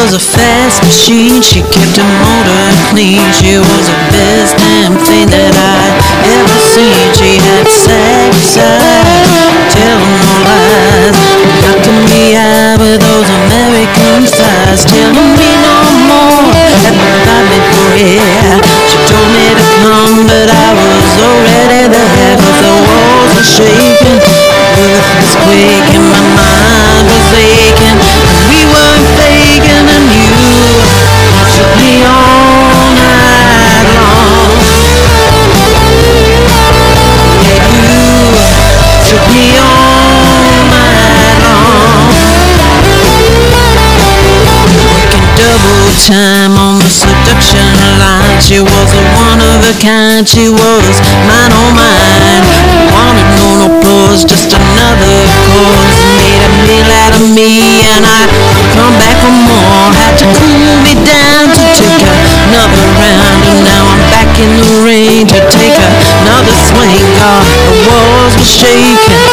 was a fast machine, she kept her motor clean. She was the best damn thing that I ever seen. She had satisfied, telling no lies, knocking me out with those American thighs, telling me no more, had my body for air. She told me to come, but I was already there. But the walls were shaking, the earth was quaking, my mind was aching. We weren't faking, and you took me all night long. Yeah, you took me all night long. Working double time on the seduction line. She was a one of a kind. She was mine, oh mine. Wanted no applause, just another cause. Made a meal out of me, and I come back for more. Had to cool me down to take another round, and now I'm back in the rain to take another swing. God, the walls were shaking,